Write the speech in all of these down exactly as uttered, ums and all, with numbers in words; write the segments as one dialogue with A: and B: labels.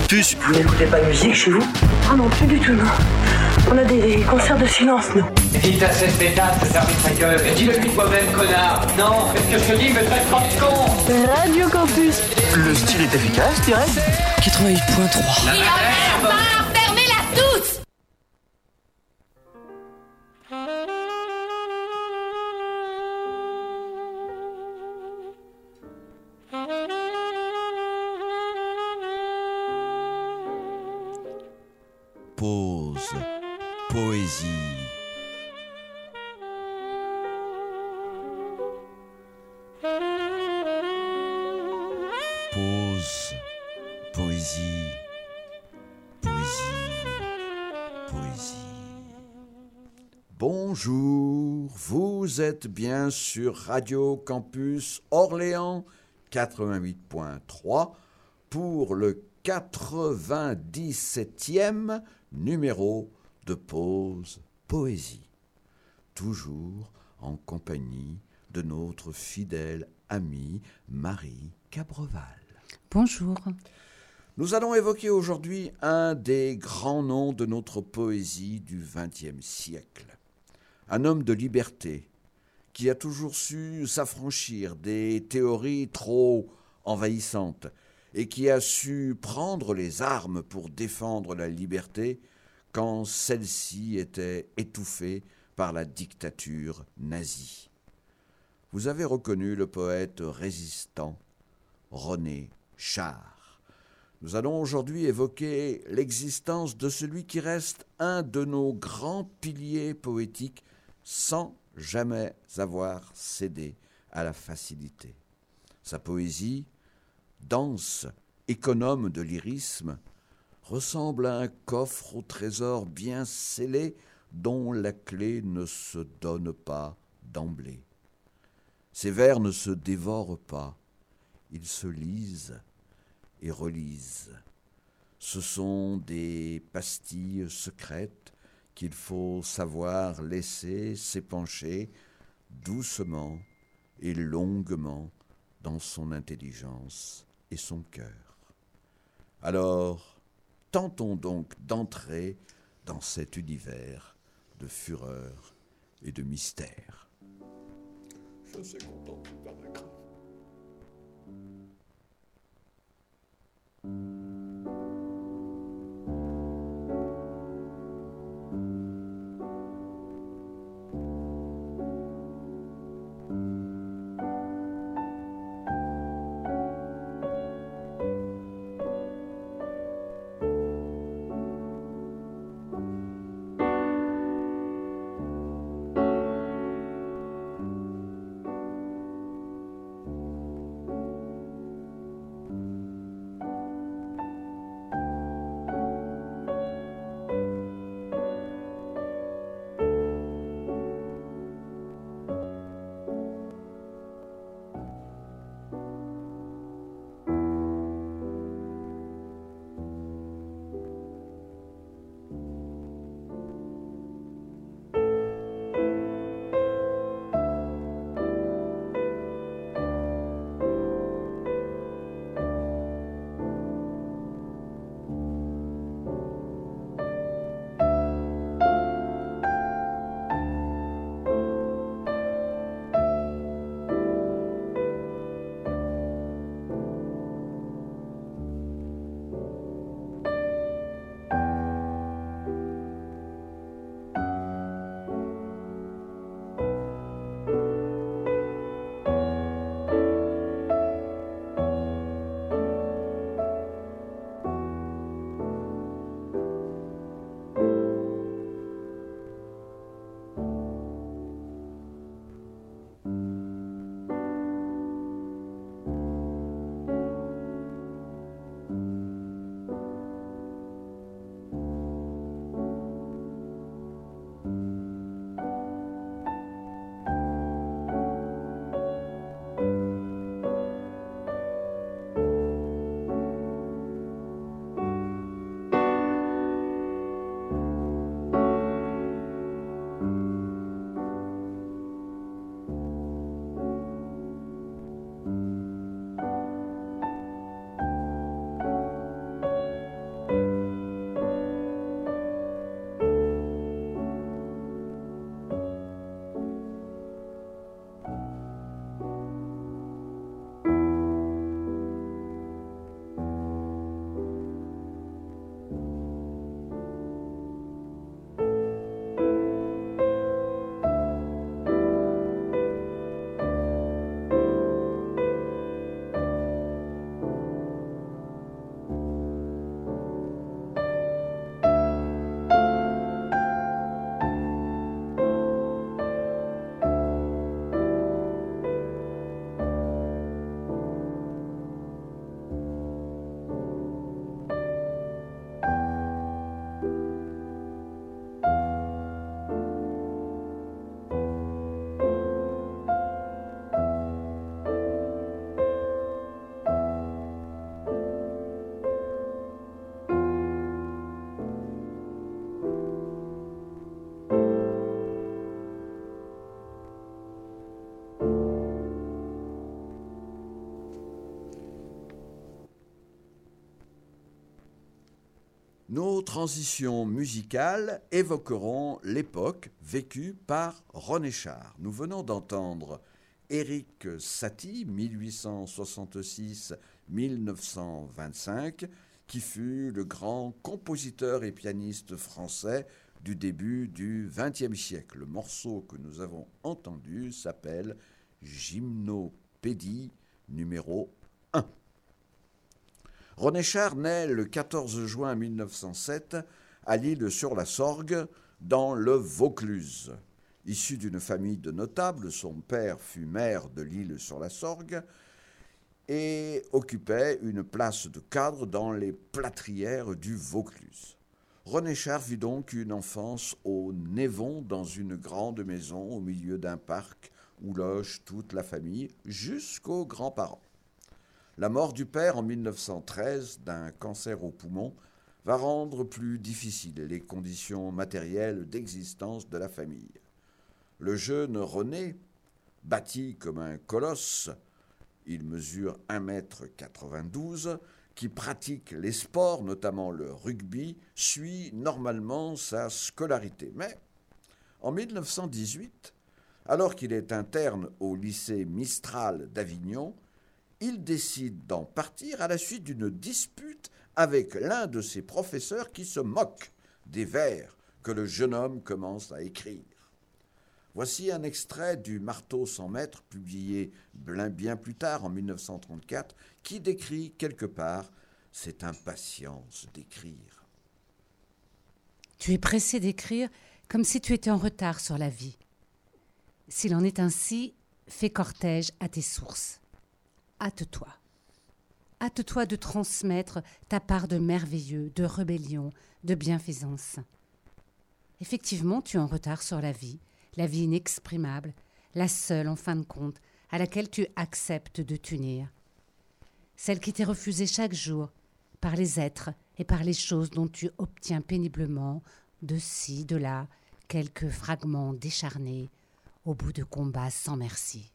A: Campus.
B: Vous n'écoutez pas de musique chez vous?
C: Ah non, plus du tout, non. On a des concerts de silence, nous.
D: Dis à cette pétasse de fermer sa gueule. Et dis-le-lui toi-même, connard. Non, fais ce que je te dis, mais traite pas de con.
C: Radio Campus.
A: Le style est efficace, je dirais.
E: quatre-vingt-huit point trois.
F: Il en a marre, fermez-la tous.
G: Pause. Poésie. Pause. Poésie. Poésie. Poésie. Bonjour, vous êtes bien sur Radio Campus Orléans quatre-vingt-huit point trois pour le quatre-vingt-dix-septième numéro de Pause Poésie, toujours en compagnie de notre fidèle amie Marie Cabreval.
H: Bonjour.
G: Nous allons évoquer aujourd'hui un des grands noms de notre poésie du vingtième siècle. Un homme de liberté qui a toujours su s'affranchir des théories trop envahissantes et qui a su prendre les armes pour défendre la liberté quand celle-ci était étouffée par la dictature nazie. Vous avez reconnu le poète résistant René Char. Nous allons aujourd'hui évoquer l'existence de celui qui reste un de nos grands piliers poétiques sans jamais avoir cédé à la facilité. Sa poésie, dense, économe de lyrisme, ressemble à un coffre au trésor bien scellé dont la clé ne se donne pas d'emblée. Ces vers ne se dévorent pas, ils se lisent et relisent. Ce sont des pastilles secrètes qu'il faut savoir laisser s'épancher doucement et longuement dans son intelligence et son cœur. Alors, tentons donc d'entrer dans cet univers de fureur et de mystère. Je suis content du paragraphe. Nos transitions musicales évoqueront l'époque vécue par René Char. Nous venons d'entendre Erik Satie, mille huit cent soixante-six à mille neuf cent vingt-cinq, qui fut le grand compositeur et pianiste français du début du vingtième siècle. Le morceau que nous avons entendu s'appelle Gymnopédie numéro un. René Char naît le quatorze juin mille neuf cent sept à l'Isle-sur-la-Sorgue, dans le Vaucluse. Issu d'une famille de notables, son père fut maire de l'Isle-sur-la-Sorgue et occupait une place de cadre dans les plâtrières du Vaucluse. René Char vit donc une enfance au Névon, dans une grande maison au milieu d'un parc où loge toute la famille jusqu'aux grands-parents. La mort du père en mille neuf cent treize d'un cancer au poumon va rendre plus difficiles les conditions matérielles d'existence de la famille. Le jeune René, bâti comme un colosse, il mesure un mètre quatre-vingt-douze, qui pratique les sports, notamment le rugby, suit normalement sa scolarité. Mais en mille neuf cent dix-huit, alors qu'il est interne au lycée Mistral d'Avignon, il décide d'en partir à la suite d'une dispute avec l'un de ses professeurs qui se moque des vers que le jeune homme commence à écrire. Voici un extrait du Marteau sans maître, publié bien plus tard, en mille neuf cent trente-quatre, qui décrit quelque part cette impatience d'écrire.
B: Tu es pressé d'écrire comme si tu étais en retard sur la vie. S'il en est ainsi, fais cortège à tes sources. Hâte-toi. Hâte-toi de transmettre ta part de merveilleux, de rébellion, de bienfaisance. Effectivement, tu es en retard sur la vie, la vie inexprimable, la seule, en fin de compte, à laquelle tu acceptes de t'unir. Celle qui t'est refusée chaque jour, par les êtres et par les choses dont tu obtiens péniblement, de ci, de là, quelques fragments décharnés, au bout de combats sans merci.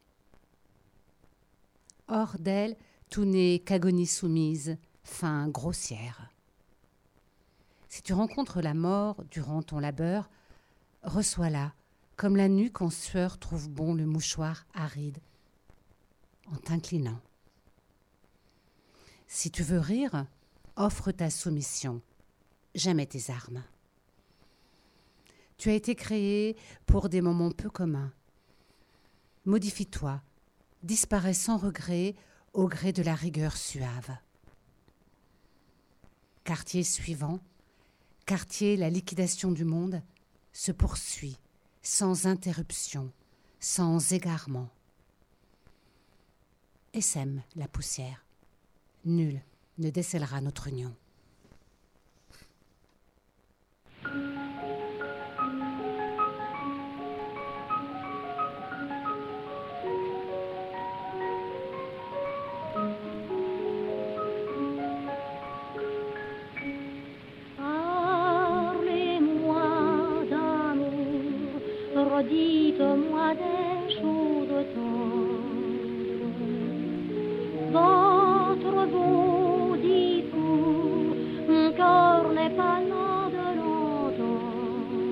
B: Hors d'elle, tout n'est qu'agonie soumise, fin grossière. Si tu rencontres la mort durant ton labeur, reçois-la, comme la nuque en sueur trouve bon le mouchoir aride, en t'inclinant. Si tu veux rire, offre ta soumission, jamais tes armes. Tu as été créé pour des moments peu communs. Modifie-toi, disparaît sans regret au gré de la rigueur suave. Quartier suivant, quartier la liquidation du monde, se poursuit sans interruption, sans égarement. Essaime la poussière, nul ne décèlera notre union.
E: Dites-moi des choses tendres, votre beau discours, mon cœur n'est pas là de l'entendre,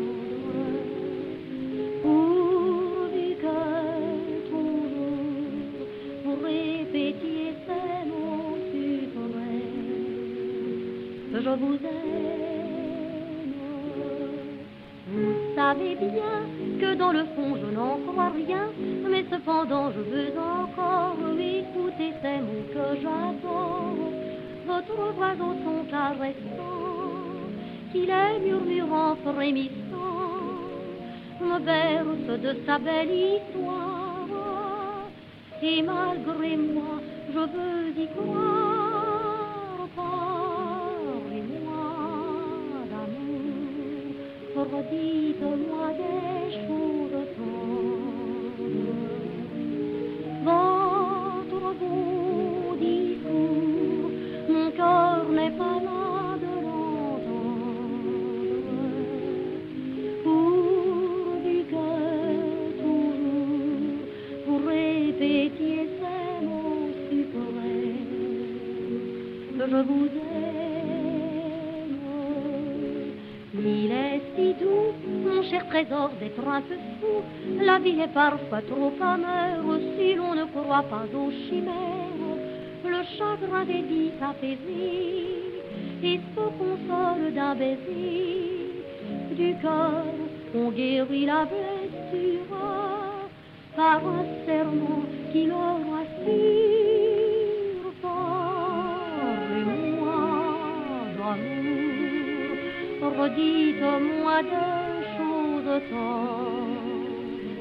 E: pourvu que toujours vous répétiez ces mots suprêmes, je vous aime, vous savez bien que dans le fond je n'en crois rien, mais cependant je veux encore écouter ces mots que j'adore. Votre voix au son caressant, qui les murmurant frémissant, me berce de sa belle histoire, et malgré moi je veux y croire. Parlez-moi d'amour, redites-moi des choses tendres, votre beau discours, mon cœur n'est pas là de l'entendre, pourvu que toujours vous répétiez ces mots suprêmes, je vous aime. trésor d'être un peu fou. La vie est parfois trop amère si l'on ne croit pas aux chimères. Le chagrin des vies s'apaisit et se console d'un baiser. Du cœur, on guérit la blessure par un serment qui leur assure. Parlez-moi d'amour, redites-moi des choses tendres.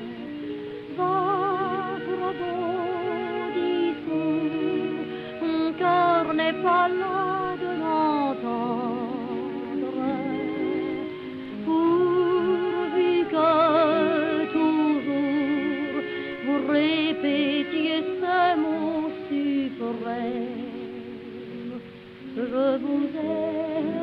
E: Vagabond discours, mon cœur n'est pas là de l'entendre. Pourvu que toujours vous répétiez ces mots suprêmes, je vous aime.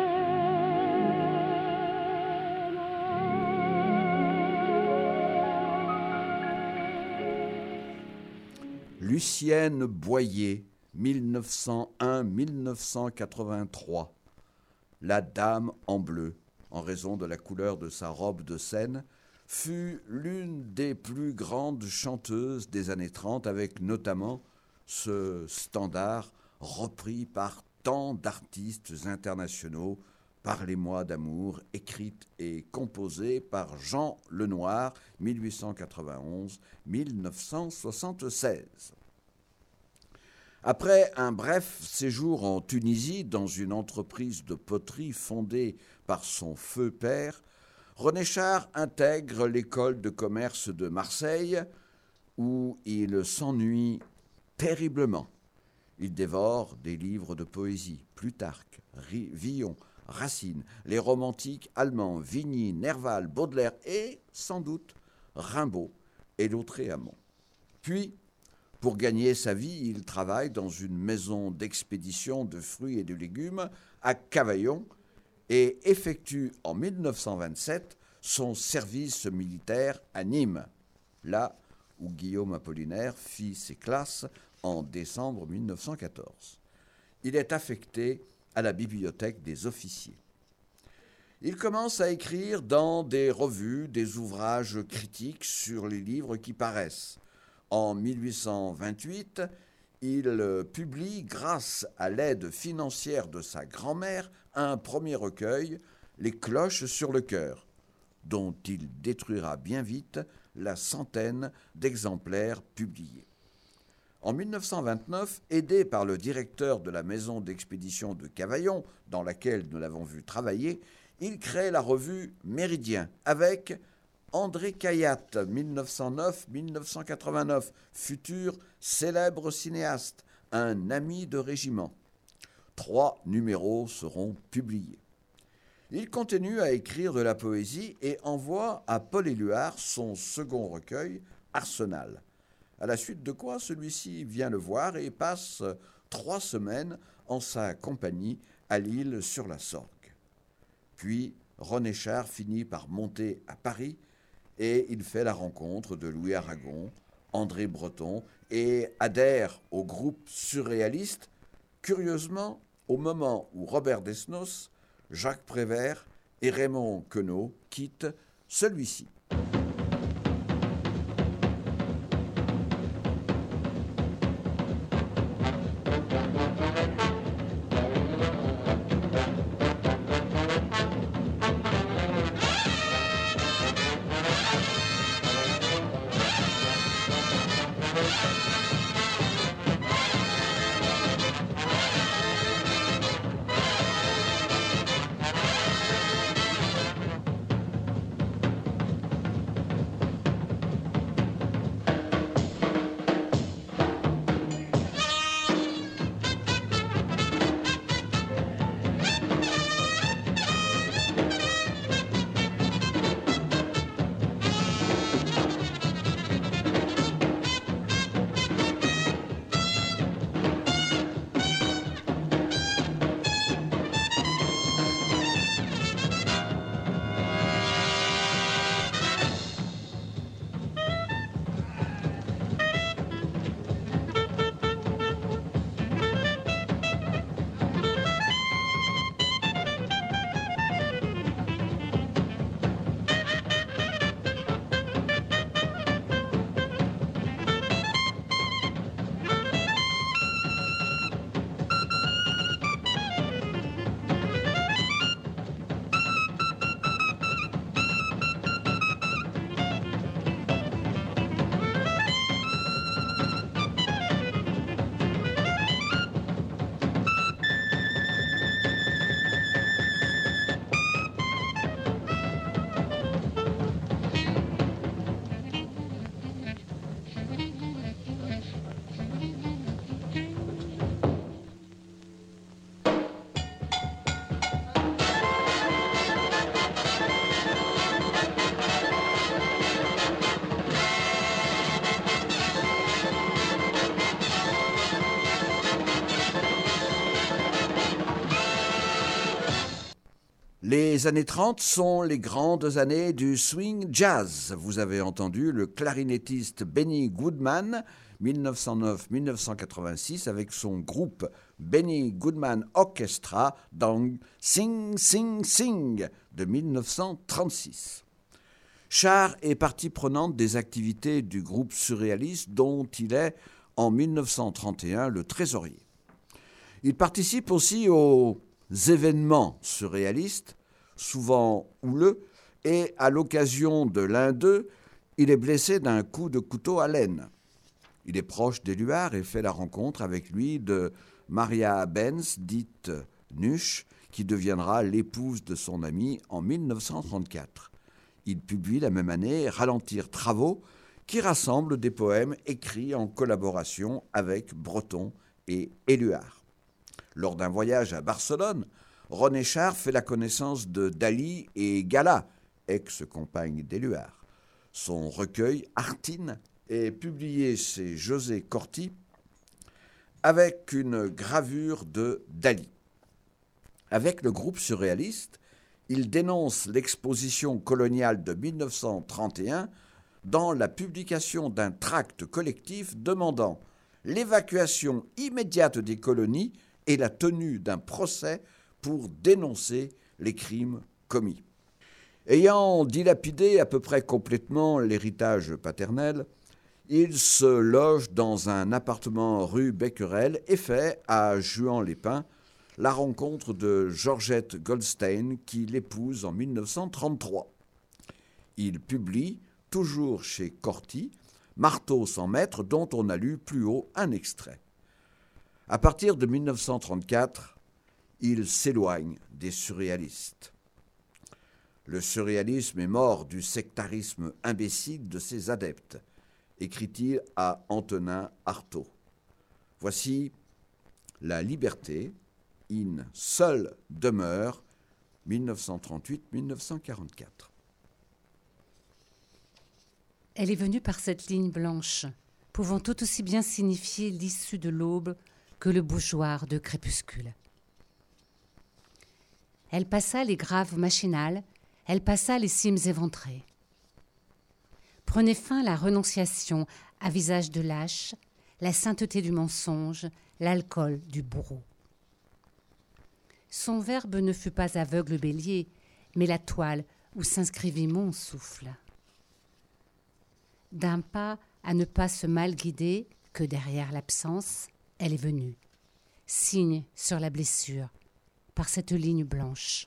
G: Lucienne Boyer, mille neuf cent un à mille neuf cent quatre-vingt-trois. La Dame en bleu, en raison de la couleur de sa robe de scène, fut l'une des plus grandes chanteuses des années trente, avec notamment ce standard repris par tant d'artistes internationaux, Parlez-moi d'amour, écrite et composée par Jean Lenoir, mille huit cent quatre-vingt-onze à mille neuf cent soixante-seize. Après un bref séjour en Tunisie dans une entreprise de poterie fondée par son feu père, René Char intègre l'école de commerce de Marseille où il s'ennuie terriblement. Il dévore des livres de poésie, Plutarque, Villon, Racine, les romantiques allemands, Vigny, Nerval, Baudelaire et, sans doute, Rimbaud et Lautréamont. Puis, pour gagner sa vie, il travaille dans une maison d'expédition de fruits et de légumes à Cavaillon et effectue en mille neuf cent vingt-sept son service militaire à Nîmes, là où Guillaume Apollinaire fit ses classes en décembre mille neuf cent quatorze. Il est affecté à la bibliothèque des officiers. Il commence à écrire dans des revues des ouvrages critiques sur les livres qui paraissent. En mille huit cent vingt-huit, il publie, grâce à l'aide financière de sa grand-mère, un premier recueil, Les cloches sur le cœur, dont il détruira bien vite la centaine d'exemplaires publiés. En mille neuf cent vingt-neuf, aidé par le directeur de la maison d'expédition de Cavaillon, dans laquelle nous l'avons vu travailler, il crée la revue Méridien avec André Cayatte, mille neuf cent neuf à mille neuf cent quatre-vingt-neuf, futur célèbre cinéaste, un ami de régiment. Trois numéros seront publiés. Il continue à écrire de la poésie et envoie à Paul Éluard son second recueil, Arsenal. À la suite de quoi, celui-ci vient le voir et passe trois semaines en sa compagnie à l'île sur la Sorgue. Puis, René Char finit par monter à Paris et il fait la rencontre de Louis Aragon, André Breton et adhère au groupe surréaliste, curieusement au moment où Robert Desnos, Jacques Prévert et Raymond Queneau quittent celui-ci. Les années trente sont les grandes années du swing jazz. Vous avez entendu le clarinettiste Benny Goodman, mille neuf cent neuf à mille neuf cent quatre-vingt-six, avec son groupe Benny Goodman Orchestra dans Sing, Sing, Sing de mille neuf cent trente-six. Char est partie prenante des activités du groupe surréaliste dont il est, en mille neuf cent trente et un, le trésorier. Il participe aussi aux événements surréalistes, souvent houleux, et à l'occasion de l'un d'eux, il est blessé d'un coup de couteau à l'aine. Il est proche d'Éluard et fait la rencontre avec lui de Maria Benz, dite Nuche, qui deviendra l'épouse de son ami en mille neuf cent trente-quatre. Il publie la même année Ralentir Travaux, qui rassemble des poèmes écrits en collaboration avec Breton et Éluard. Lors d'un voyage à Barcelone, René Char fait la connaissance de Dali et Gala, ex-compagne d'Éluard. Son recueil Artine est publié chez José Corti avec une gravure de Dali. Avec le groupe surréaliste, il dénonce l'exposition coloniale de mille neuf cent trente et un dans la publication d'un tract collectif demandant l'évacuation immédiate des colonies et la tenue d'un procès pour dénoncer les crimes commis. Ayant dilapidé à peu près complètement l'héritage paternel, il se loge dans un appartement rue Becquerel et fait, à Juan-les-Pins, la rencontre de Georgette Goldstein qui l'épouse en mille neuf cent trente-trois. Il publie, toujours chez Corti, Marteau sans maître, dont on a lu plus haut un extrait. À partir de mille neuf cent trente-quatre, il s'éloigne des surréalistes. Le surréalisme est mort du sectarisme imbécile de ses adeptes, écrit-il à Antonin Artaud. Voici La liberté, in seule demeure, mille neuf cent trente-huit à mille neuf cent quarante-quatre.
B: Elle est venue par cette ligne blanche, pouvant tout aussi bien signifier l'issue de l'aube que le bougeoir de crépuscule. Elle passa les graves machinales, elle passa les cimes éventrées. Prenait fin la renonciation à visage de lâche, la sainteté du mensonge, l'alcool du bourreau. Son verbe ne fut pas aveugle bélier, mais la toile où s'inscrivit mon souffle. D'un pas à ne pas se mal guider, que derrière l'absence, elle est venue, signe sur la blessure, par cette ligne blanche.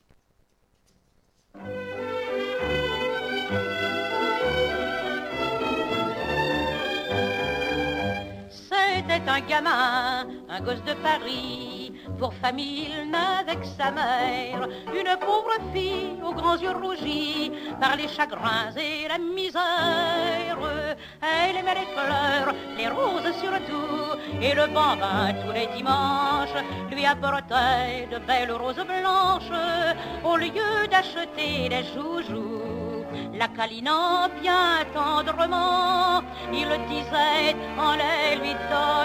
H: C'était un gamin, un gosse de Paris, pour famille il n'avait que sa mère, une pauvre fille aux grands yeux rougis par les chagrins et la misère. Elle aimait les fleurs, les roses surtout, et le bambin tous les dimanches lui apportait de belles roses blanches au lieu d'acheter des joujoux. La câlinant bien tendrement, il disait en les lui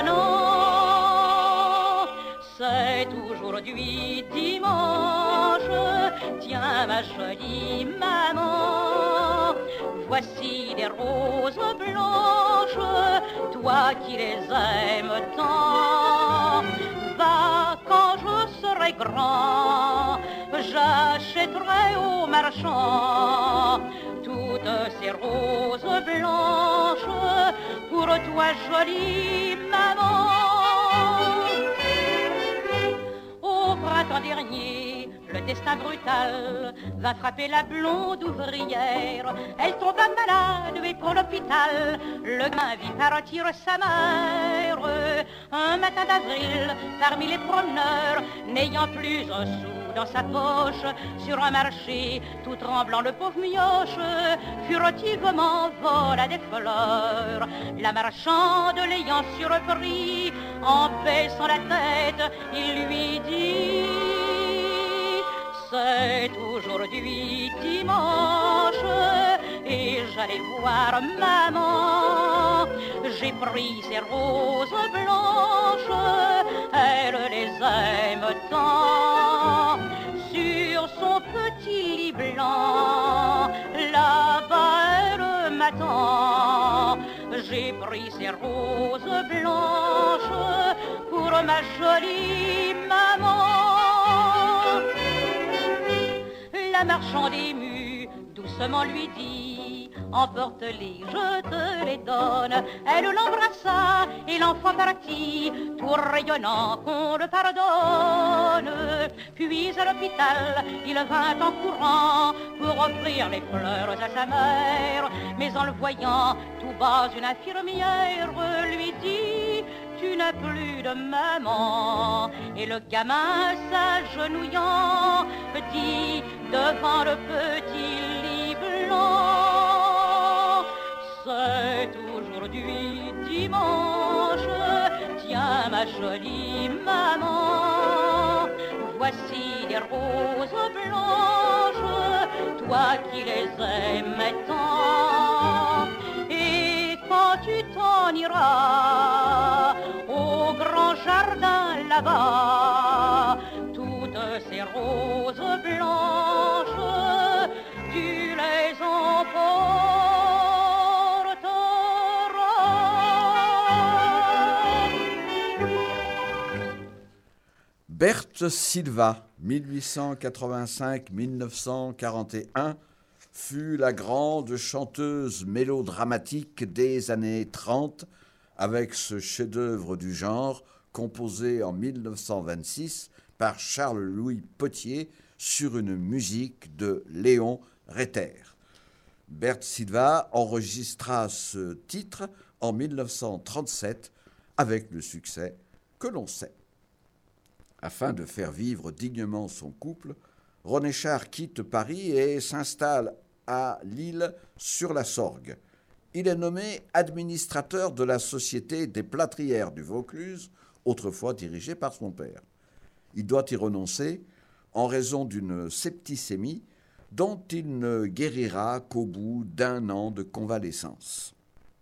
H: donnant: c'est aujourd'hui dimanche, tiens ma jolie maman, voici des roses blanches, toi qui les aimes tant. Va, quand je serai grand, j'achèterai au marchand toutes ces roses blanches pour toi, jolie maman. Au printemps dernier, le destin brutal va frapper la blonde ouvrière. Elle tomba malade et pour l'hôpital, le gamin vit partir sa mère. Un matin d'avril, parmi les promeneurs, n'ayant plus un sou dans sa poche, sur un marché, tout tremblant, le pauvre mioche furtivement vola des fleurs. La marchande l'ayant surpris, en baissant la tête, il lui dit: c'est aujourd'hui dimanche et j'allais voir maman. J'ai pris ces roses blanches, elle les aime tant. Sur son petit pris ces roses blanches pour ma jolie maman. La marchande émue doucement lui dit: emporte-les, je te les donne. Elle l'embrassa et l'enfant partit, tout rayonnant qu'on le pardonne. Puis à l'hôpital, il vint en courant pour offrir les fleurs à sa mère. Mais en le voyant tout bas, une infirmière lui dit: tu n'as plus de maman. Et le gamin s'agenouillant dit devant le petit lit blanc: c'est aujourd'hui dimanche, tiens ma jolie maman, voici des roses blanches, toi qui les aimais tant. Et quand tu t'en iras au grand jardin là-bas, toutes ces roses blanches, tu les emporteras.
G: Berthe Silva, mille huit cent quatre-vingt-cinq à mille neuf cent quarante et un, fut la grande chanteuse mélodramatique des années trente, avec ce chef-d'œuvre du genre composé en mille neuf cent vingt-six par Charles-Louis Potier sur une musique de Léon Reiter. Berthe Silva enregistra ce titre en mille neuf cent trente-sept avec le succès que l'on sait. Afin de faire vivre dignement son couple, René Char quitte Paris et s'installe à Lille sur la Sorgue. Il est nommé administrateur de la Société des plâtrières du Vaucluse, autrefois dirigée par son père. Il doit y renoncer en raison d'une septicémie dont il ne guérira qu'au bout d'un an de convalescence.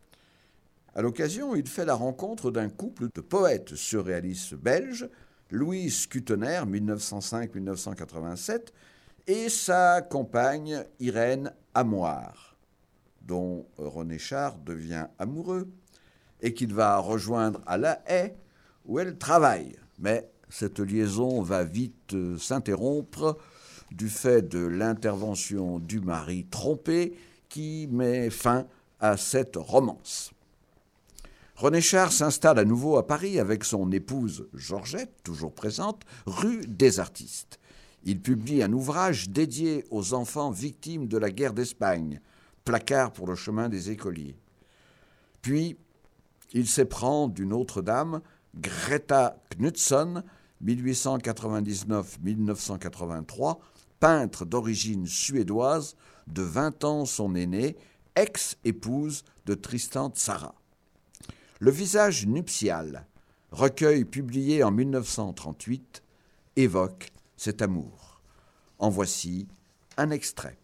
G: À l'occasion, il fait la rencontre d'un couple de poètes surréalistes belges, Louise Kutener, mille neuf cent cinq à mille neuf cent quatre-vingt-sept, et sa compagne Irène Amoir, dont René Char devient amoureux et qu'il va rejoindre à La Haye, où elle travaille. Mais cette liaison va vite s'interrompre du fait de l'intervention du mari trompé qui met fin à cette romance. René Char s'installe à nouveau à Paris avec son épouse Georgette, toujours présente, rue des Artistes. Il publie un ouvrage dédié aux enfants victimes de la guerre d'Espagne, Placard pour le chemin des écoliers. Puis, il s'éprend d'une autre dame, Greta Knudsen, mille huit cent quatre-vingt-dix-neuf à mille neuf cent quatre-vingt-trois, peintre d'origine suédoise, de vingt ans son aînée, ex-épouse de Tristan Tzara. Le visage nuptial, recueil publié en mille neuf cent trente-huit, évoque cet amour. En voici un extrait.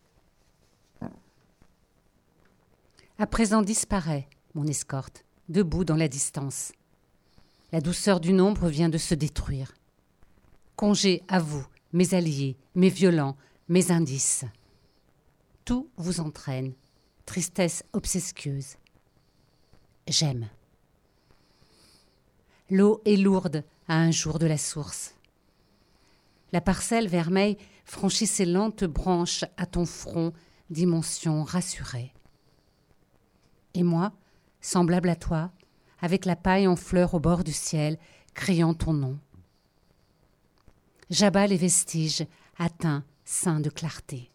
B: À présent disparaît, mon escorte, debout dans la distance. La douceur du nombre vient de se détruire. Congé à vous, mes alliés, mes violents, mes indices. Tout vous entraîne, tristesse obséquieuse. J'aime. L'eau est lourde à un jour de la source. La parcelle vermeille franchit ses lentes branches à ton front, dimension rassurée. Et moi, semblable à toi, avec la paille en fleurs au bord du ciel, criant ton nom. J'abats les vestiges, atteints, seints de clarté.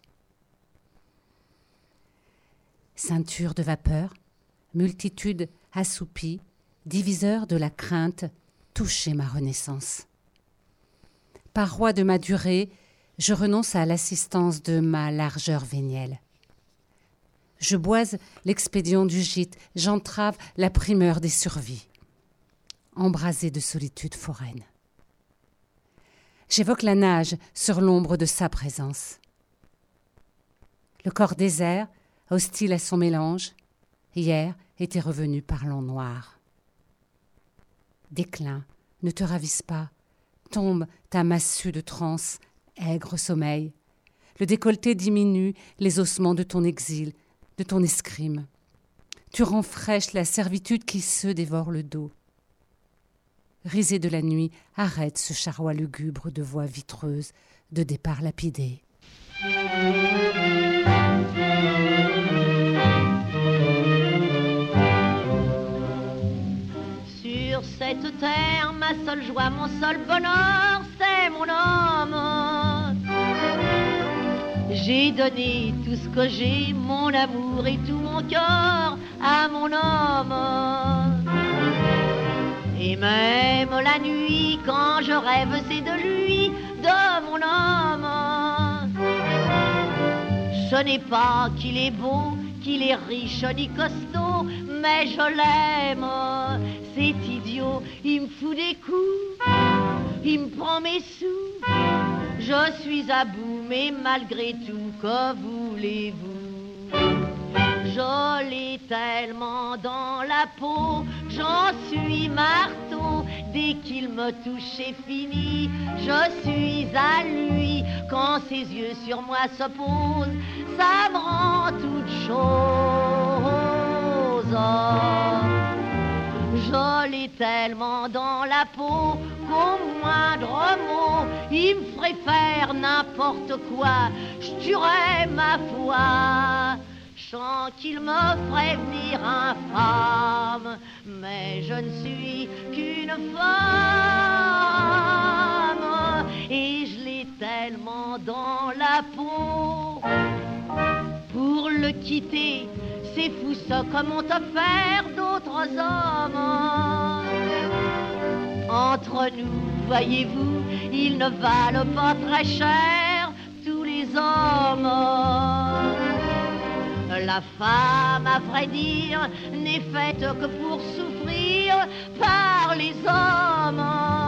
B: Ceinture de vapeur, multitude assoupie, diviseur de la crainte, touchez ma renaissance. Paroi de ma durée, je renonce à l'assistance de ma largeur vénielle. Je boise l'expédient du gîte, j'entrave la primeur des survies, embrasée de solitude foraine. J'évoque la nage sur l'ombre de sa présence. Le corps désert, hostile à son mélange, hier était revenu parlant noir. Déclin, ne te ravisse pas, tombe ta massue de transe, aigre sommeil. Le décolleté diminue les ossements de ton exil, de ton escrime. Tu rends fraîche la servitude qui se dévore le dos. Risée de la nuit, arrête ce charroi lugubre de voix vitreuse, de départ lapidé.
H: Sur cette terre, ma seule joie, mon seul bonheur, c'est mon homme. J'ai donné tout ce que j'ai, mon amour et tout mon cœur à mon homme. Et même la nuit, quand je rêve, c'est de lui, de mon homme. Ce n'est pas qu'il est beau, qu'il est riche ni costaud, mais je l'aime. C'est idiot, il me fout des coups, il me prend mes sous. Je suis à bout, mais malgré tout, que voulez-vous? Je l'ai tellement dans la peau, j'en suis marteau. Dès qu'il me touche, c'est fini. Je suis à lui, quand ses yeux sur moi se posent, ça me rend toute chose. Je l'ai tellement dans la peau qu'au moindre mot, il me ferait faire n'importe quoi. Je tuerais ma foi. Je sens qu'il me ferait venir infâme, mais je ne suis qu'une femme. Et je l'ai tellement dans la peau. Pour le quitter, c'est fou ça, comme on te faire d'autres hommes. Entre nous, voyez-vous, ils ne valent pas très cher, tous les hommes. La femme, à vrai dire, n'est faite que pour souffrir par les hommes.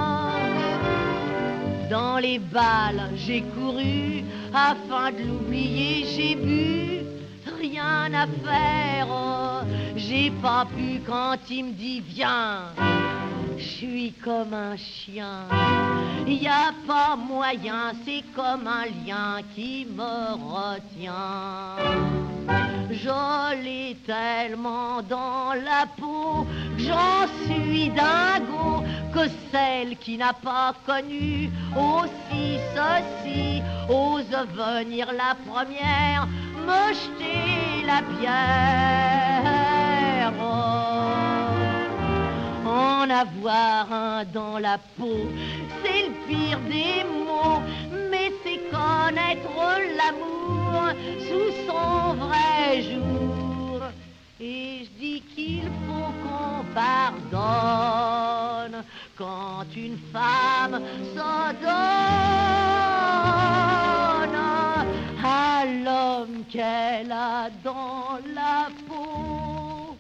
H: Dans les balles, j'ai couru, afin de l'oublier, j'ai bu. Rien à faire, j'ai pas pu quand il me dit viens. Je suis comme un chien, y a pas moyen, c'est comme un lien qui me retient. Je l'ai tellement dans la peau, j'en suis dingo, que celle qui n'a pas connu aussi ceci ose venir la première me jeter la pierre. En avoir un dans la peau, c'est le pire des mots, mais c'est connaître l'amour sous son vrai jour. Et je dis qu'il faut qu'on pardonne quand une femme se donne à l'homme qu'elle a dans la peau.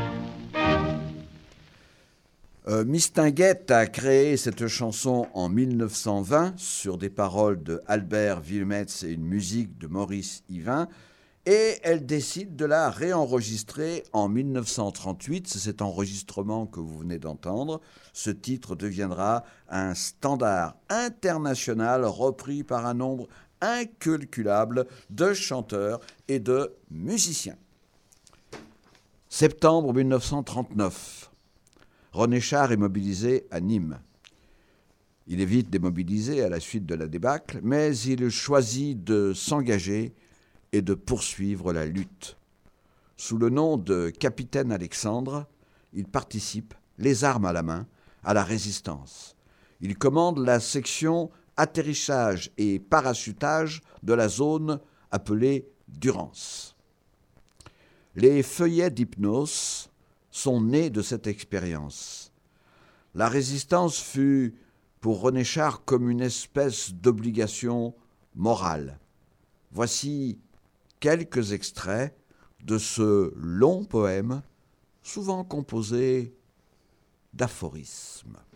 G: Euh, Mistinguett a créé cette chanson en mille neuf cent vingt sur des paroles de Albert Wilmetz et une musique de Maurice Yvain, et elle décide de la réenregistrer en mille neuf cent trente-huit. C'est cet enregistrement que vous venez d'entendre. Ce titre deviendra un standard international repris par un nombre incalculable de chanteurs et de musiciens. Septembre mille neuf cent trente-neuf. René Char est mobilisé à Nîmes. Il est vite démobilisé à la suite de la débâcle, mais il choisit de s'engager et de poursuivre la lutte. Sous le nom de Capitaine Alexandre, il participe, les armes à la main, à la résistance. Il commande la section atterrissage et parachutage de la zone appelée Durance. Les feuillets d'hypnose sont nés de cette expérience. La résistance fut pour René Char comme une espèce d'obligation morale. Voici quelques extraits de ce long poème, souvent composé d'aphorismes.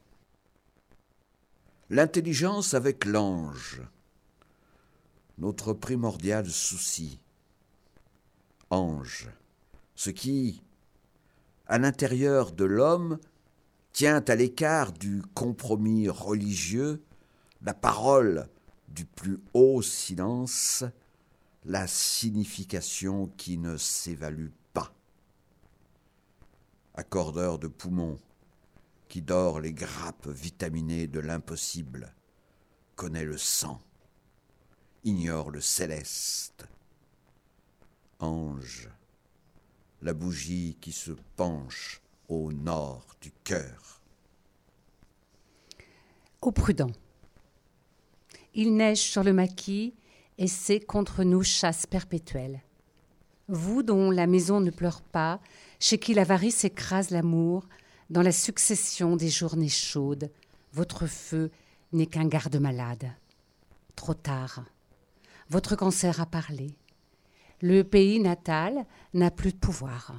G: L'intelligence avec l'ange, notre primordial souci. Ange, ce qui, à l'intérieur de l'homme, tient à l'écart du compromis religieux, la parole du plus haut silence, la signification qui ne s'évalue pas. accordeur de poumons, qui dore les grappes vitaminées de l'impossible, connaît le sang, ignore le céleste. Ange, la bougie qui se penche au nord du cœur.
B: Ô prudent, il neige sur le maquis et c'est contre nous chasse perpétuelle. Vous dont la maison ne pleure pas, chez qui l'avarice écrase l'amour, dans la succession des journées chaudes, votre feu n'est qu'un garde-malade. Trop tard, votre cancer a parlé. Le pays natal n'a plus de pouvoir.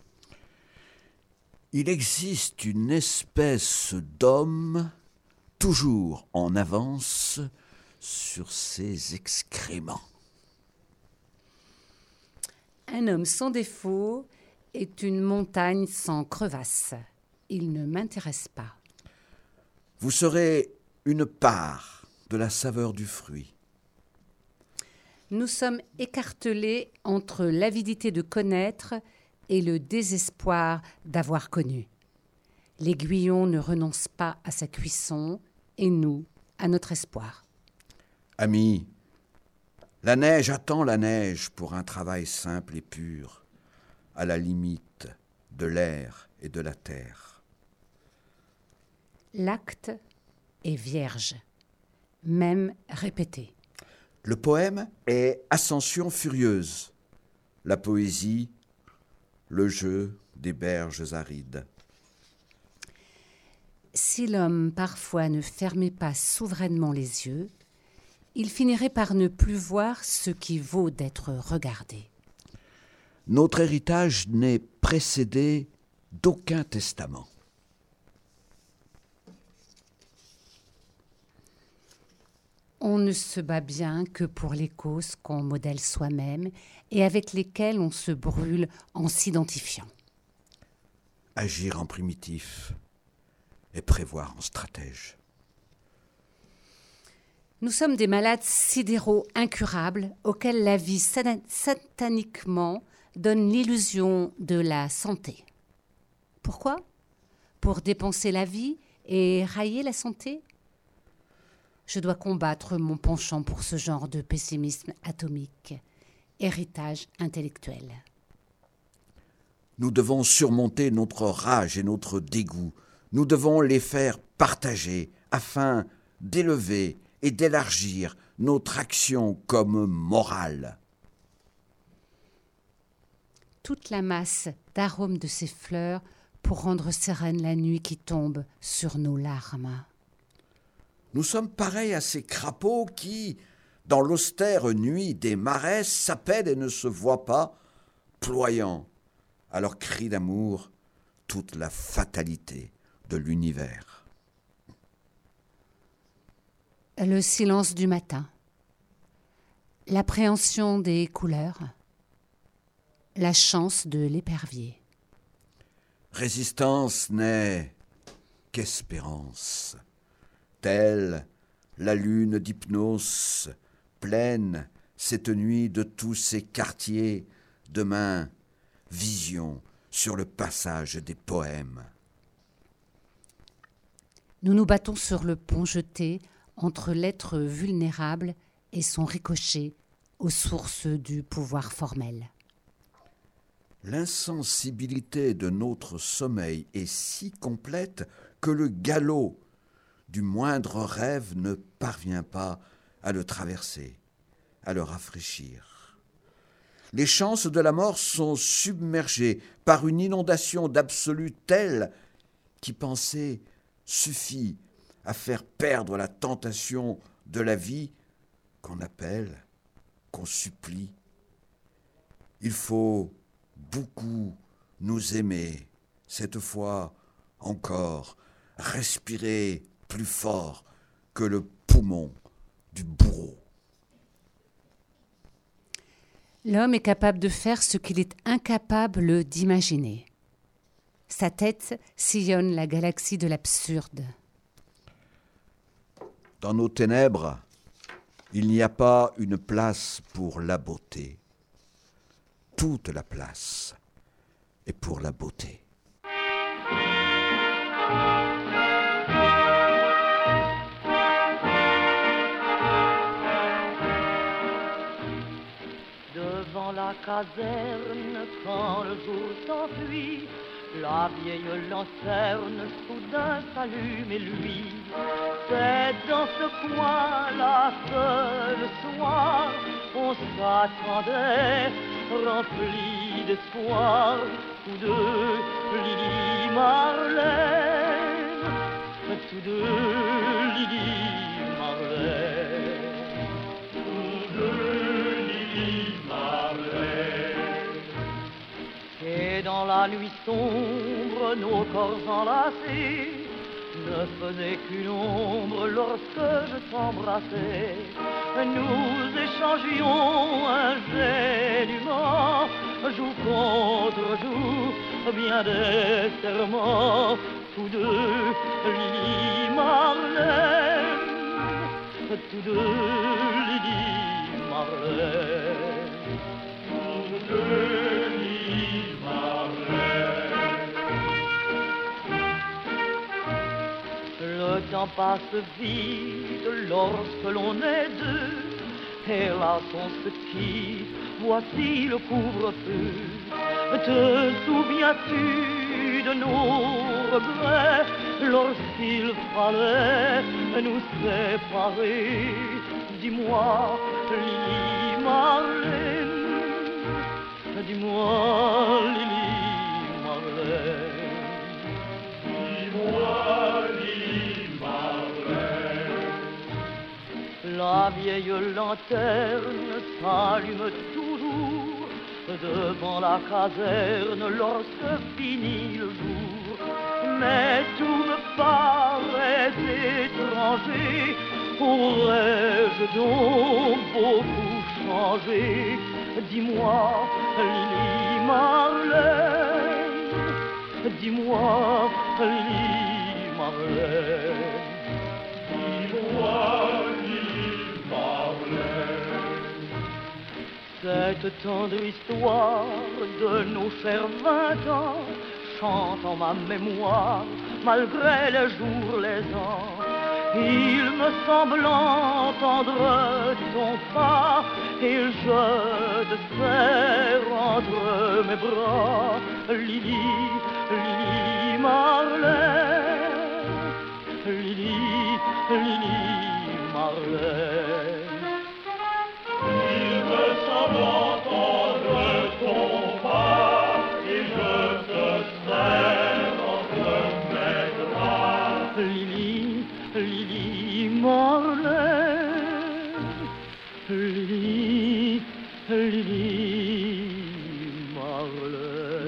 G: Il existe une espèce d'homme toujours en avance sur ses excréments.
B: Un homme sans défaut est une montagne sans crevasse. Il ne m'intéresse pas.
G: Vous serez une part de la saveur du fruit.
B: Nous sommes écartelés entre l'avidité de connaître et le désespoir d'avoir connu. L'aiguillon ne renonce pas à sa cuisson et nous à notre espoir.
G: Amis, la neige attend la neige pour un travail simple et pur, à la limite de l'air et de la terre.
B: L'acte est vierge, même répété.
G: Le poème est ascension furieuse, la poésie, le jeu des berges arides.
B: Si l'homme parfois ne fermait pas souverainement les yeux, il finirait par ne plus voir ce qui vaut d'être regardé.
G: Notre héritage n'est précédé d'aucun testament.
B: On ne se bat bien que pour les causes qu'on modèle soi-même et avec lesquelles on se brûle en s'identifiant.
G: Agir en primitif et prévoir en stratège.
B: Nous sommes des malades sidéraux incurables auxquels la vie sataniquement donne l'illusion de la santé. Pourquoi ? Pour dépenser la vie et railler la santé ? Je dois combattre mon penchant pour ce genre de pessimisme atomique, héritage intellectuel.
G: Nous devons surmonter notre rage et notre dégoût. Nous devons les faire partager afin d'élever et d'élargir notre action comme morale.
B: Toute la masse d'arômes de ces fleurs pour rendre sereine la nuit qui tombe sur nos larmes.
G: Nous sommes pareils à ces crapauds qui, dans l'austère nuit des marais, s'appellent et ne se voient pas, ployant à leurs cris d'amour toute la fatalité de l'univers.
B: Le silence du matin, l'appréhension des couleurs, la chance de l'épervier.
G: Résistance n'est qu'espérance. Telle la lune d'hypnose, pleine cette nuit de tous ces quartiers, demain, vision sur le passage des poèmes.
B: Nous nous battons sur le pont jeté entre l'être vulnérable et son ricochet aux sources du pouvoir formel.
G: L'insensibilité de notre sommeil est si complète que le galop du moindre rêve ne parvient pas à le traverser, à le rafraîchir. Les chances de la mort sont submergées par une inondation d'absolu telle qu'y penser suffit à faire perdre la tentation de la vie qu'on appelle, qu'on supplie. Il faut beaucoup nous aimer, cette fois encore, respirer plus fort que le poumon du bourreau.
B: L'homme est capable de faire ce qu'il est incapable d'imaginer. Sa tête sillonne la galaxie de l'absurde.
G: Dans nos ténèbres, il n'y a pas une place pour la beauté. Toute la place est pour la beauté.
H: Devant la caserne, quand le jour s'enfuit, la vieille lanterne soudain s'allume et lui, c'est dans ce coin-là que le soir, on s'attendait, rempli d'espoir, tous deux, Lily Marlène, tous deux, Lily Marlène, tous deux, Lily Marlène. Et dans la nuit sombre, nos corps enlacés ne faisaient qu'une ombre lorsque je t'embrassais. Nous échangions ingénument, jour contre jour, bien des serments, tous deux, Lily Marlène, tous deux, Lily Marlène, tous deux, Lily Marlène. Le temps passe vite lorsque l'on est deux, hélas on se quitte, voici le couvre-feu. Te souviens-tu de nos regrets lorsqu'il fallait nous séparer? Dis-moi, Lily Marlène, dis-moi, Lily Marlène, dis-moi, Lily Marlène. La vieille lanterne s'allume toujours devant la caserne lorsque finit le jour. Mais tout me paraît étranger, aurais-je donc beaucoup changé? Dis-moi, Lily Marlène, dis-moi, Lily Marlène, dis-moi, Lily Marlène. Cette tendre histoire de nos chers vingt ans chante en ma mémoire, malgré les jours, les ans. Il me semble entendre ton pas, et je te serre entre mes bras. Lily, Lily Marlène, Lily, Lily Marlène. Il me semble entendre ton pas, et je te serre entre mes bras. Lily, Lily Marlène, Lily, Lily Marlène.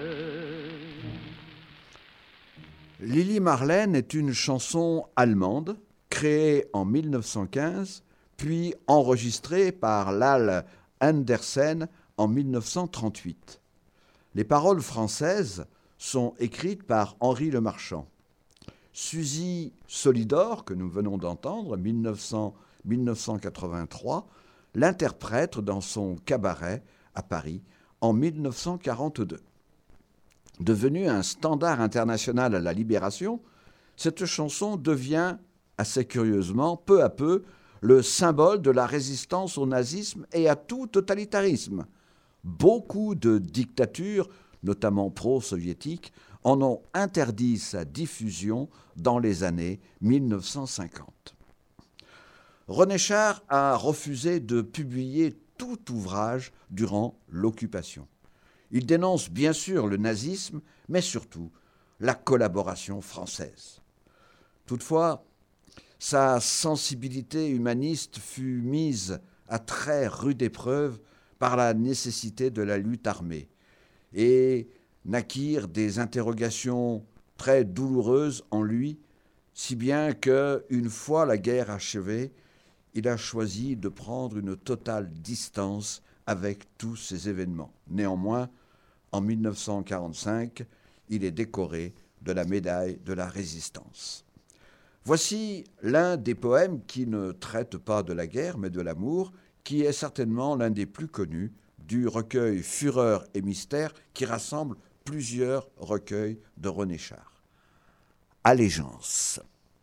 G: Lily Marlène est une chanson allemande créée en mille neuf cent quinze, puis enregistrée par Lal Andersen en mille neuf cent trente-huit. Les paroles françaises sont écrites par Henri Lemarchand. Suzy Solidor, que nous venons d'entendre, mille neuf cents à mille neuf cent quatre-vingt-trois, l'interprète dans son cabaret à Paris en mille neuf cent quarante-deux. Devenue un standard international à la Libération, cette chanson devient, assez curieusement, peu à peu, le symbole de la résistance au nazisme et à tout totalitarisme. Beaucoup de dictatures, notamment pro-soviétiques, en ont interdit sa diffusion dans les années mille neuf cent cinquante. René Char a refusé de publier tout ouvrage durant l'occupation. Il dénonce bien sûr le nazisme, mais surtout la collaboration française. Toutefois, sa sensibilité humaniste fut mise à très rude épreuve par la nécessité de la lutte armée et naquirent des interrogations très douloureuses en lui, si bien qu'une fois la guerre achevée, il a choisi de prendre une totale distance avec tous ces événements. Néanmoins, en mille neuf cent quarante-cinq, il est décoré de la médaille de la Résistance. Voici l'un des poèmes qui ne traite pas de la guerre, mais de l'amour, qui est certainement l'un des plus connus du recueil Fureur et mystère, qui rassemble plusieurs recueils de René Char. Allégeance.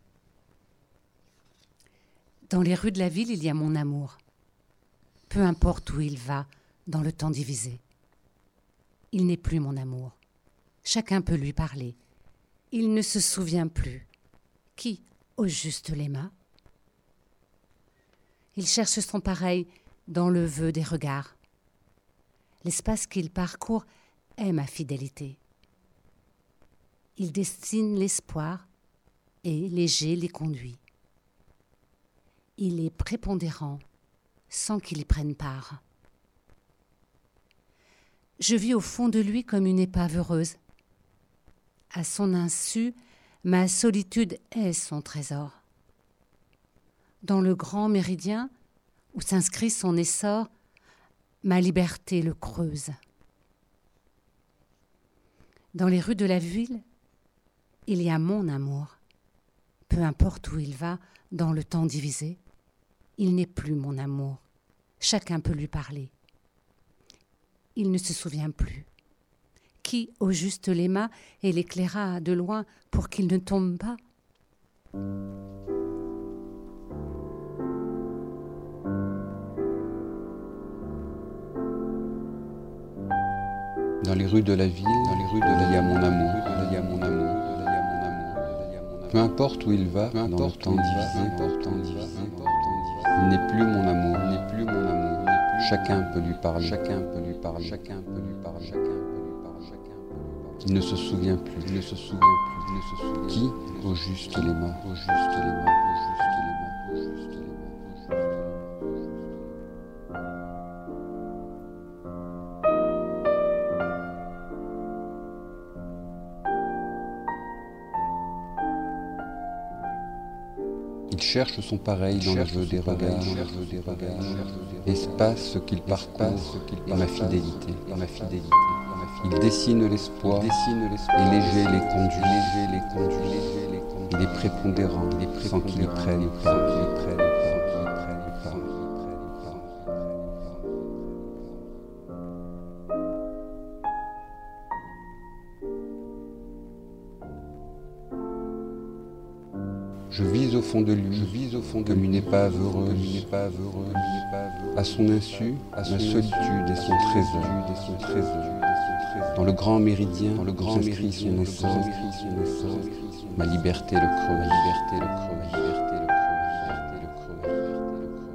B: Dans les rues de la ville, il y a mon amour. Peu importe où il va, dans le temps divisé. Il n'est plus mon amour. Chacun peut lui parler. Il ne se souvient plus. Qui, au juste, l'aima ? Il cherche son pareil dans le vœu des regards. L'espace qu'il parcourt est ma fidélité. Il destine l'espoir et léger les conduit. Il est prépondérant sans qu'il y prenne part. Je vis au fond de lui comme une épave heureuse. À son insu, ma solitude est son trésor. Dans le grand méridien où s'inscrit son essor, ma liberté le creuse. Dans les rues de la ville, il y a mon amour. Peu importe où il va, dans le temps divisé, il n'est plus mon amour. Chacun peut lui parler. Il ne se souvient plus. Qui au juste l'aima et l'éclaira de loin pour qu'il ne tombe pas ?
I: Dans les rues de la ville, dans les rues de la il y a mon amour, il y a mon amour, il y a mon amour. Peu importe où il va, peu importe temps divisé, important divisé, il n'est plus mon amour, il n'est plus mon amour. Chacun peut lui parler, chacun peut lui parler, chacun peut lui parler, chacun peut lui parler, chacun peut lui parler. Il ne se souvient plus, il ne se souvient plus, il ne se souvient. Qui au juste l'aima, au juste l'aima, au juste l'aima, au juste l'aima, au juste l'aima. Il cherche son pareil dans le jeu des regards, espace qu'il parcourt et ma fidélité, ma fidélité. Il dessine l'espoir, et léger les conduit, il est prépondérant, sans qu'il y prenne, sans qu'il y prenne, sans qu'il y prenne, sans qu'il y prenne. Je vis au fond de lui, je vis au fond comme une épave heureuse, une épave heureuse, une épave heureuse. À son insu, à son solitude et son trésor, et son trésor. Dans le grand méridien, dans le grand méridien, son essence, son essence. Ma liberté le creux, ma liberté le creux, ma liberté le creux, ma liberté le creux, ma liberté le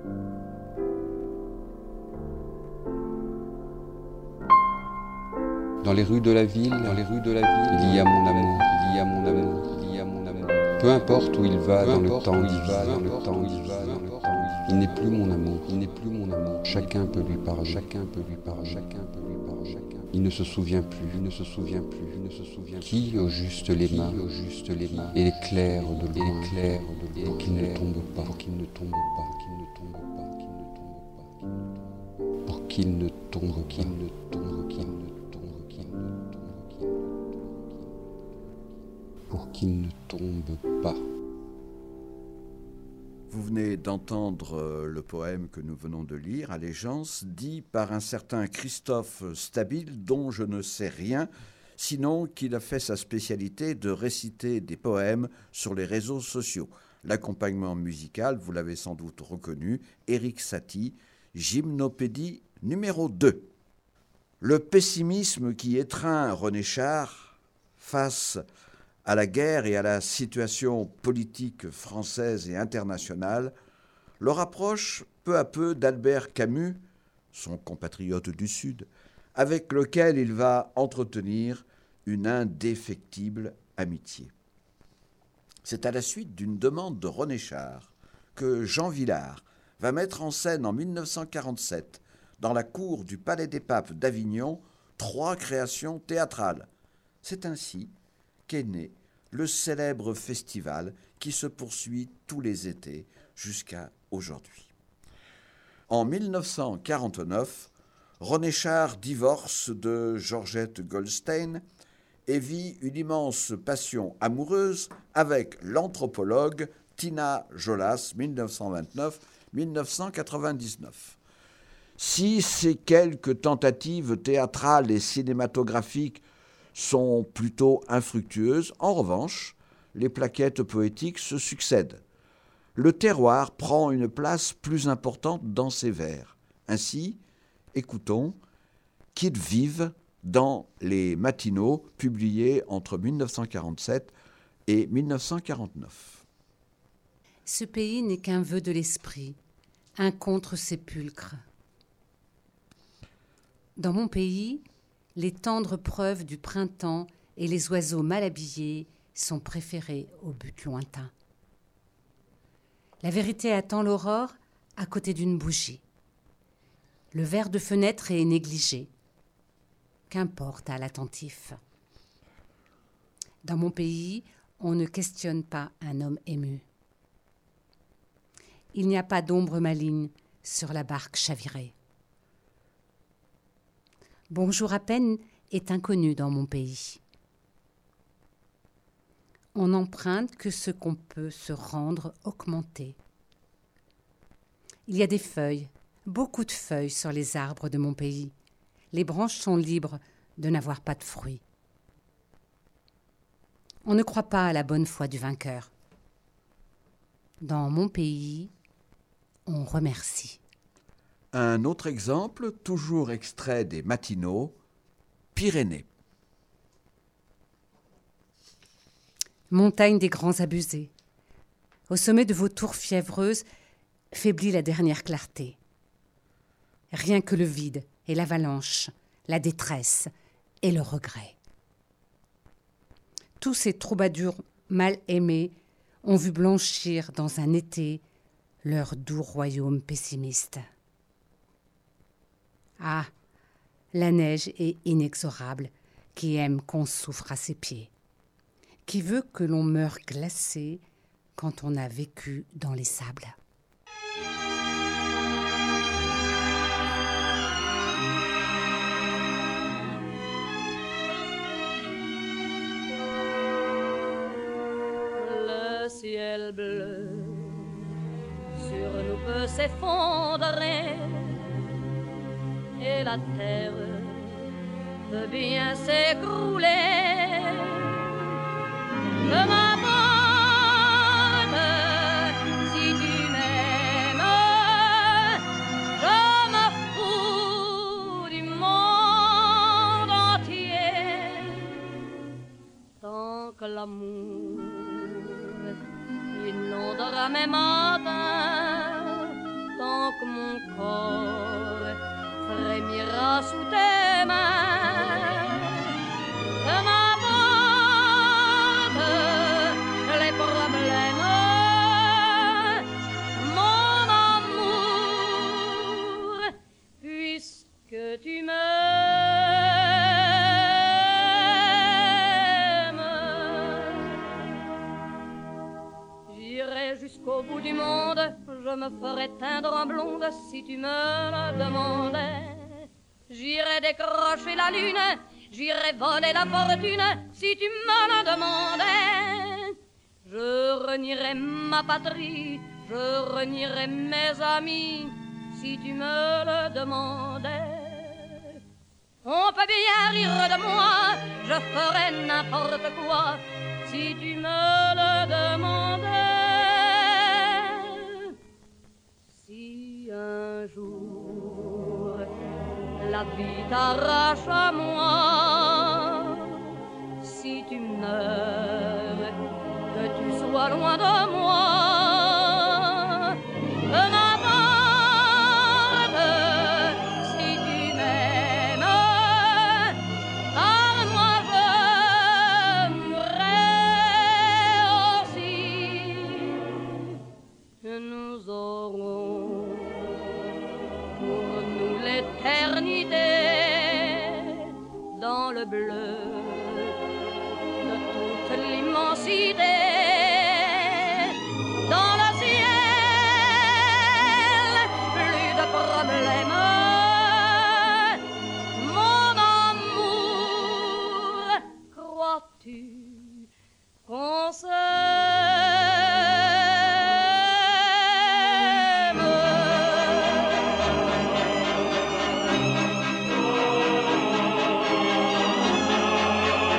I: creux. Dans les rues de la ville, dans les rues de la ville, il y a mon amour, il y a mon amour. Peu importe où il va, dans le temps divisé, dans le temps divisé, dans le temps. Il n'est plus mon amour, il n'est plus mon amour. Chacun peut lui parler, chacun peut lui parler, chacun peut lui parler, chacun. Il ne se souvient plus, il ne se souvient plus, il ne se souvient plus. Qui au juste l'aima, au juste l'aima, et l'éclaire de loin, l'éclaire de loin, pour qu'il ne tombe pas, pour qu'il ne tombe pas, qu'il ne tombe pas, qu'il ne tombe pas, pour qu'il ne tombe, qu'il ne tombe, qu'il ne tombe, qu'il ne tombe, qu'il ne tombe. Pour qu'il ne tombe pas.
G: Vous venez d'entendre le poème que nous venons de lire, Allégeance, dit par un certain Christophe Stabile, dont je ne sais rien, sinon qu'il a fait sa spécialité de réciter des poèmes sur les réseaux sociaux. L'accompagnement musical, vous l'avez sans doute reconnu, Éric Satie, Gymnopédie numéro deux. Le pessimisme qui étreint René Char face à la guerre et à la situation politique française et internationale, le rapproche peu à peu d'Albert Camus, son compatriote du Sud, avec lequel il va entretenir une indéfectible amitié. C'est à la suite d'une demande de René Char que Jean Vilar va mettre en scène en mille neuf cent quarante-sept, dans la cour du Palais des Papes d'Avignon, trois créations théâtrales. C'est ainsi qu'est né le célèbre festival qui se poursuit tous les étés jusqu'à aujourd'hui. En mille neuf cent quarante-neuf, René Char divorce de Georgette Goldstein et vit une immense passion amoureuse avec l'anthropologue Tina Jolas, mille neuf cent vingt-neuf à mille neuf cent quatre-vingt-dix-neuf. Si ces quelques tentatives théâtrales et cinématographiques sont plutôt infructueuses, en revanche, les plaquettes poétiques se succèdent. Le terroir prend une place plus importante dans ses vers. Ainsi, écoutons « Qu'ils vivent » dans les matinaux publiés entre mille neuf cent quarante-sept et mille neuf cent quarante-neuf.
B: Ce pays n'est qu'un vœu de l'esprit, un contre-sépulcre. Dans mon pays, les tendres preuves du printemps et les oiseaux mal habillés sont préférés au but lointain. La vérité attend l'aurore à côté d'une bougie. Le verre de fenêtre est négligé. Qu'importe à l'attentif. Dans mon pays, on ne questionne pas un homme ému. Il n'y a pas d'ombre maligne sur la barque chavirée. Bonjour à peine est inconnu dans mon pays. On n'emprunte que ce qu'on peut se rendre augmenté. Il y a des feuilles, beaucoup de feuilles sur les arbres de mon pays. Les branches sont libres de n'avoir pas de fruits. On ne croit pas à la bonne foi du vainqueur. Dans mon pays, on remercie.
G: Un autre exemple, toujours extrait des matinaux, Pyrénées.
B: Montagne des grands abusés. Au sommet de vos tours fiévreuses faiblit la dernière clarté. Rien que le vide et l'avalanche, la détresse et le regret. Tous ces troubadours mal aimés ont vu blanchir dans un été leur doux royaume pessimiste. Ah, la neige est inexorable, qui aime qu'on souffre à ses pieds, qui veut que l'on meure glacé quand on a vécu dans les sables.
H: Le ciel bleu sur nous peut s'effondrer et la terre peut bien s'écrouler. De ma part, si tu m'aimes, je me fous du monde entier. Tant que l'amour inondera mes matins, tant que mon corps frémira sous tes mains. De ma part, les problèmes, mon amour, puisque tu m'aimes. J'irai jusqu'au bout du monde, je me ferai teindre en blonde si tu me le demandais. J'irai décrocher la lune, j'irai voler la fortune si tu me le demandais. Je renierai ma patrie, je renierai mes amis si tu me le demandais. On peut bien rire de moi, je ferai n'importe quoi si tu me le demandais. Si un jour la vie t'arrache à moi, si tu meurs, que tu sois loin de moi. De ma part, si tu m'aimes, par moi je mourrai aussi. Nous aurons pour nous l'éternité dans le bleu de toute l'immensité, dans le ciel, plus de problèmes. Mon amour, crois-tu qu'on s'aime?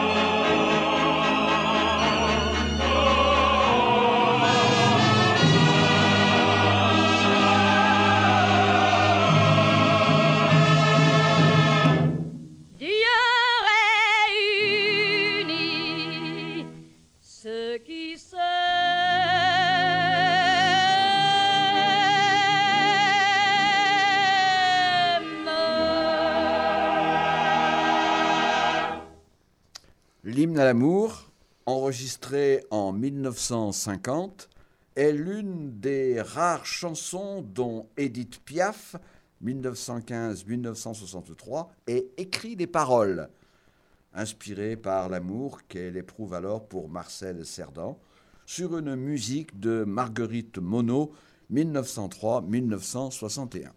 G: L'hymne à l'amour, enregistré en mille neuf cent cinquante, est l'une des rares chansons dont Édith Piaf, mille neuf cent quinze à mille neuf cent soixante-trois, ait écrit les paroles, inspirées par l'amour qu'elle éprouve alors pour Marcel Cerdan, sur une musique de Marguerite Monod, mille neuf cent trois à mille neuf cent soixante et un.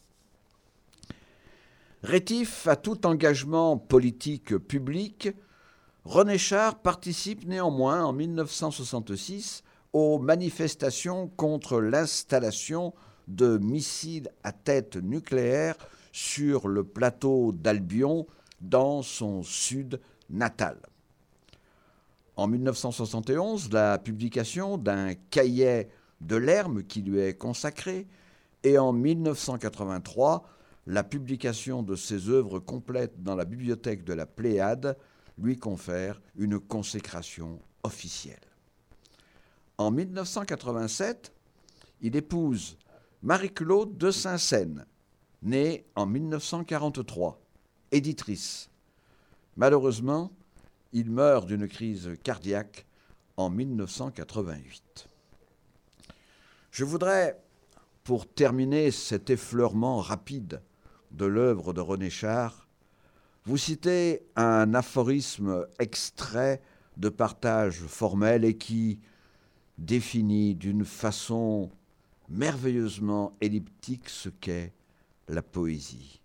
G: Rétif à tout engagement politique public, René Char participe néanmoins en mille neuf cent soixante-six aux manifestations contre l'installation de missiles à tête nucléaire sur le plateau d'Albion dans son sud natal. En mille neuf cent soixante et onze, la publication d'un cahier de Lerme qui lui est consacré, et en mille neuf cent quatre-vingt-trois, la publication de ses œuvres complètes dans la bibliothèque de la Pléiade lui confère une consécration officielle. En mille neuf cent quatre-vingt-sept, il épouse Marie-Claude de Saint-Saëns, née en mille neuf cent quarante-trois, éditrice. Malheureusement, il meurt d'une crise cardiaque en mille neuf cent quatre-vingt-huit. Je voudrais, pour terminer cet effleurement rapide de l'œuvre de René Char, vous citer un aphorisme extrait de Partage formel et qui définit d'une façon merveilleusement elliptique ce qu'est la poésie.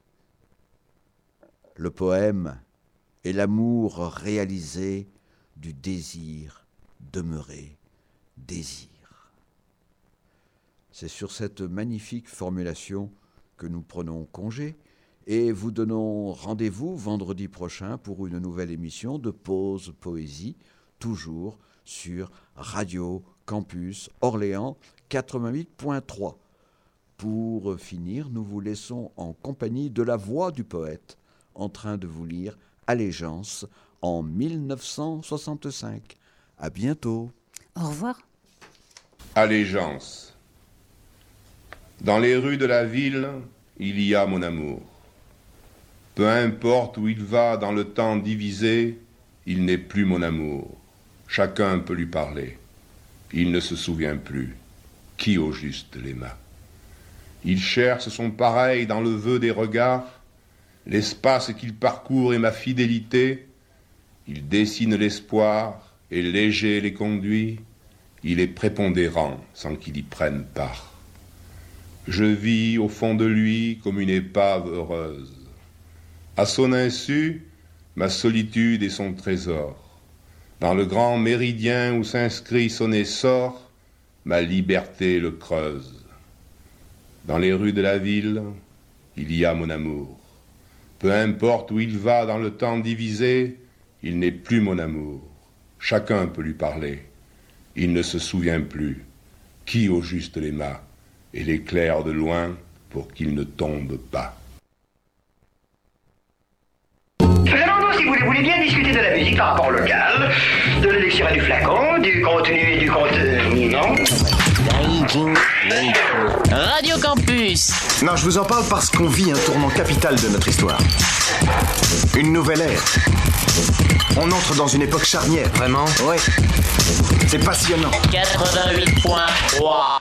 G: Le poème est l'amour réalisé du désir demeuré désir. C'est sur cette magnifique formulation que nous prenons congé et vous donnons rendez-vous vendredi prochain pour une nouvelle émission de Pause Poésie, toujours sur Radio Campus Orléans quatre-vingt-huit point trois. Pour finir, nous vous laissons en compagnie de la voix du poète en train de vous lire Allégeance en mille neuf cent soixante-cinq. À bientôt.
B: Au revoir.
J: Allégeance. Dans les rues de la ville, il y a mon amour. Peu importe où il va dans le temps divisé, il n'est plus mon amour. Chacun peut lui parler. Il ne se souvient plus. Qui au juste l'aima? Il cherche son pareil dans le vœu des regards. L'espace qu'il parcourt est ma fidélité. Il dessine l'espoir et léger les conduit. Il est prépondérant sans qu'il y prenne part. Je vis au fond de lui comme une épave heureuse. À son insu, ma solitude est son trésor. Dans le grand méridien où s'inscrit son essor, ma liberté le creuse. Dans les rues de la ville, il y a mon amour. Peu importe où il va dans le temps divisé, il n'est plus mon amour. Chacun peut lui parler. Il ne se souvient plus. Qui au juste l'aima et l'éclaire de loin pour qu'il ne tombe pas.
K: Fernando, si vous voulez bien discuter de la musique par rapport au local, de l'élixir et du flacon, du contenu et du contenu, non?
L: Radio Campus.
A: Non, je vous en parle parce qu'on vit un tournant capital de notre histoire. Une nouvelle ère. On entre dans une époque charnière.
L: Vraiment?
A: Ouais. C'est passionnant.
L: quatre-vingt-huit point trois